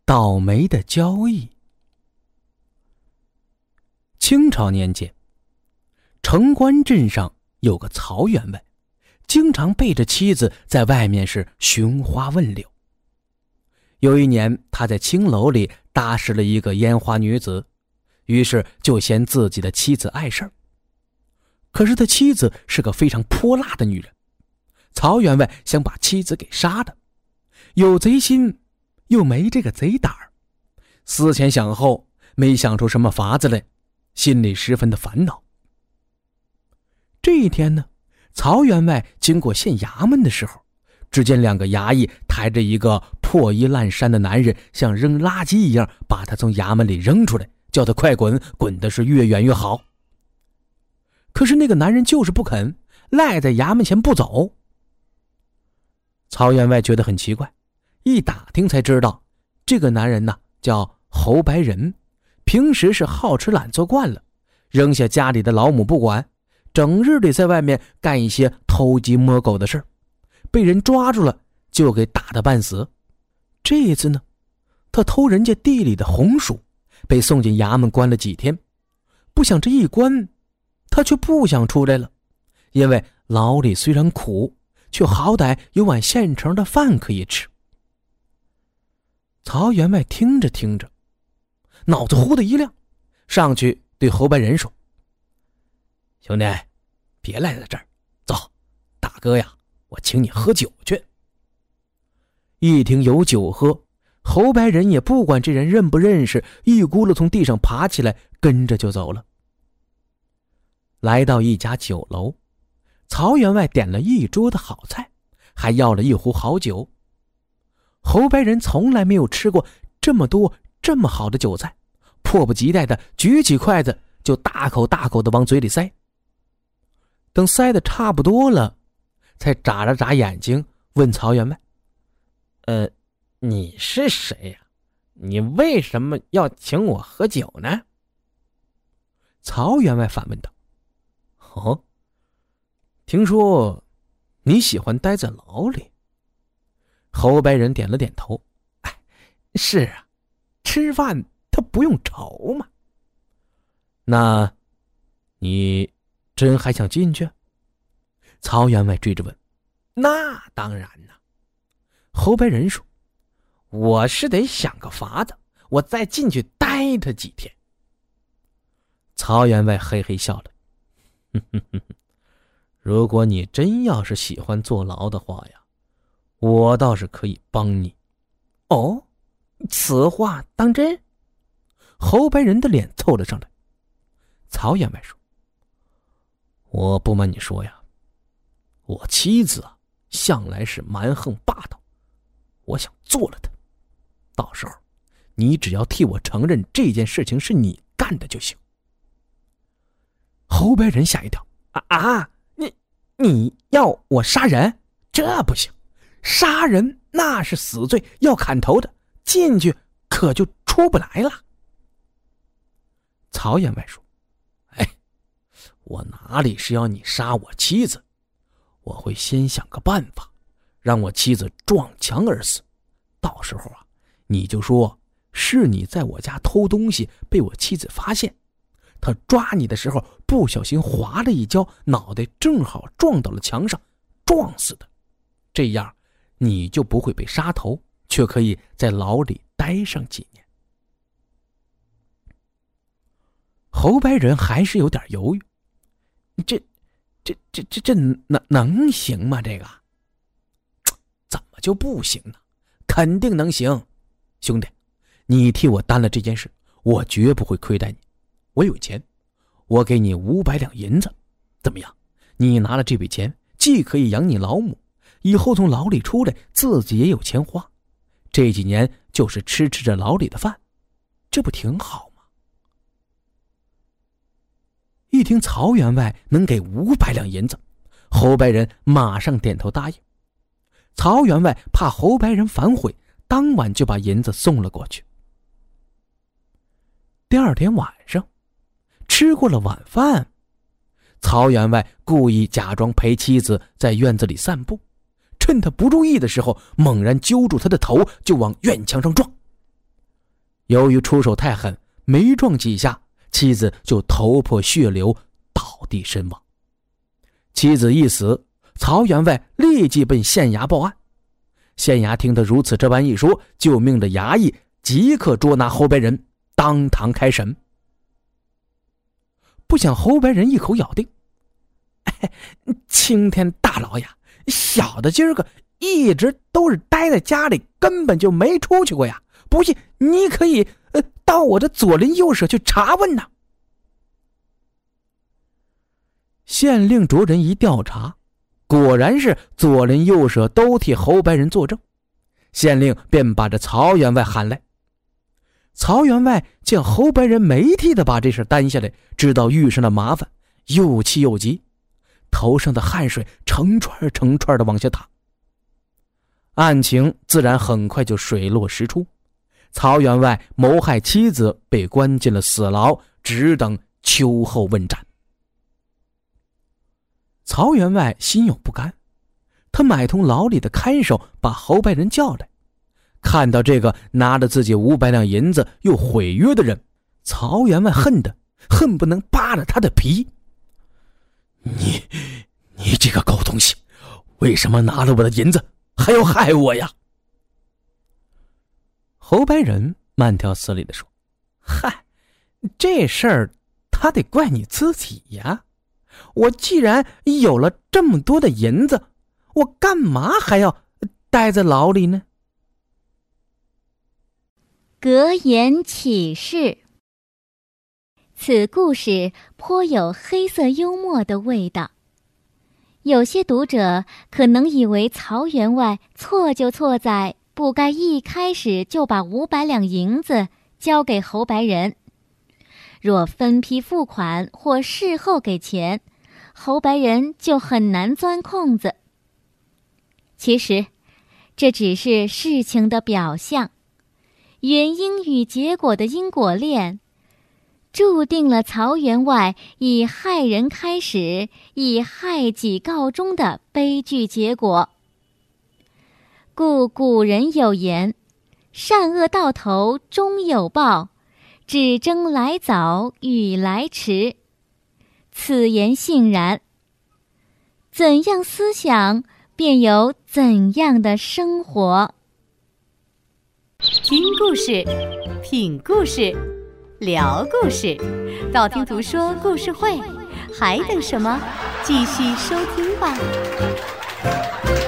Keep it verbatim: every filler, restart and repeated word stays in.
倒霉的交易。清朝年间，城关镇上有个曹员外，经常背着妻子在外面是寻花问柳。有一年，他在青楼里搭识了一个烟花女子，于是就嫌自己的妻子碍事儿。可是他妻子是个非常泼辣的女人，曹员外想把妻子给杀了，有贼心又没这个贼胆儿，思前想后没想出什么法子来，心里十分的烦恼。这一天呢，曹员外经过县衙门的时候，只见两个衙役抬着一个破衣烂衫的男人，像扔垃圾一样把他从衙门里扔出来，叫他快滚，滚的是越远越好。可是那个男人就是不肯，赖在衙门前不走。曹员外觉得很奇怪，一打听才知道，这个男人呢叫侯白仁，平时是好吃懒做惯了，扔下家里的老母不管，整日里在外面干一些偷鸡摸狗的事儿，被人抓住了就给打得半死。这一次呢，他偷人家地里的红薯，被送进衙门关了几天，不想这一关他却不想出来了，因为牢里虽然苦，却好歹有碗现成的饭可以吃。曹员外听着听着，脑子忽的一亮，上去对侯白仁说：“兄弟，别赖在这儿，走，大哥呀，我请你喝酒去。”一听有酒喝，侯白仁也不管这人认不认识，一咕噜从地上爬起来，跟着就走了。来到一家酒楼，曹员外点了一桌的好菜，还要了一壶好酒。侯白仁从来没有吃过这么多这么好的酒菜，迫不及待的举起筷子就大口大口的往嘴里塞。等塞的差不多了，才眨了眨眼睛问曹员外：“呃，你是谁呀？你为什么要请我喝酒呢？”曹员外反问道：“哦，听说你喜欢待在牢里？”侯白仁点了点头：“哎，是啊，吃饭他不用愁嘛。”“那你真还想进去？”曹员外追着问。“那当然呢。”侯白仁说：“我是得想个法子，我再进去待他几天。”曹员外嘿嘿笑了：“哼哼哼，如果你真要是喜欢坐牢的话呀，我倒是可以帮你。”“哦，此话当真？”侯白仁的脸凑了上来。曹员外说：“我不瞒你说呀，我妻子啊，向来是蛮横霸道，我想做了她。到时候你只要替我承认这件事情是你干的就行。”侯白仁吓一跳：“啊啊，你你要我杀人？这不行，杀人那是死罪，要砍头的，进去可就出不来了。”曹员外说：“哎，我哪里是要你杀我妻子，我会先想个办法，让我妻子撞墙而死。到时候啊，你就说是你在我家偷东西被我妻子发现，他抓你的时候不小心滑了一跤，脑袋正好撞到了墙上，撞死的。这样你就不会被杀头，却可以在牢里待上几年。”侯白仁还是有点犹豫：“这这这这这能能行吗？这个怎么就不行呢？肯定能行。兄弟，你替我担了这件事，我绝不会亏待你。我有钱，我给你五百两银子，怎么样？你拿了这笔钱，既可以养你老母，以后从牢里出来自己也有钱花，这几年就是吃吃着牢里的饭，这不挺好吗？”一听曹员外能给五百两银子，侯白仁马上点头答应。曹员外怕侯白仁反悔，当晚就把银子送了过去。第二天晚上，吃过了晚饭，曹员外故意假装陪妻子在院子里散步，趁他不注意的时候，猛然揪住他的头就往院墙上撞。 由于出手太狠，没撞几下，妻子就头破血流，倒地身亡。妻子一死，曹员外立即奔县衙报案。县衙听得如此这般一说，就命的衙役即刻捉拿侯白仁，当堂开审。不想侯白仁一口咬定：“哎，青天大老爷，小的今儿个一直都是待在家里，根本就没出去过呀！不信你可以呃到我的左邻右舍去查问呐。”县令着人一调查，果然是左邻右舍都替侯白仁作证。县令便把这曹员外喊来。曹员外见侯白仁没替他把这事担下来，知道遇上了麻烦，又气又急，头上的汗水成串成串的往下淌。案情自然很快就水落石出，曹员外谋害妻子，被关进了死牢，只等秋后问斩。曹员外心有不甘，他买通牢里的看守，把侯白仁叫来。看到这个拿着自己五百两银子又毁约的人，曹员外恨得恨不能扒了他的皮。你你这个狗东西，为什么拿了我的银子还要害我呀？侯白仁慢条斯理地说：“嗨，这事儿他得怪你自己呀。我既然有了这么多的银子，我干嘛还要待在牢里呢？” 格言启示。此故事颇有黑色幽默的味道。有些读者可能以为曹员外错就错在不该一开始就把五百两银子交给侯白仁。若分批付款或事后给钱，侯白仁就很难钻空子。其实，这只是事情的表象，原因与结果的因果链，注定了曹员外以害人开始，以害己告终的悲剧结果。故古人有言：善恶到头终有报，只争来早与来迟。此言信然。怎样思想，便有怎样的生活。 听故事，品故事，聊故事，道听途说故事会，还等什么？继续收听吧。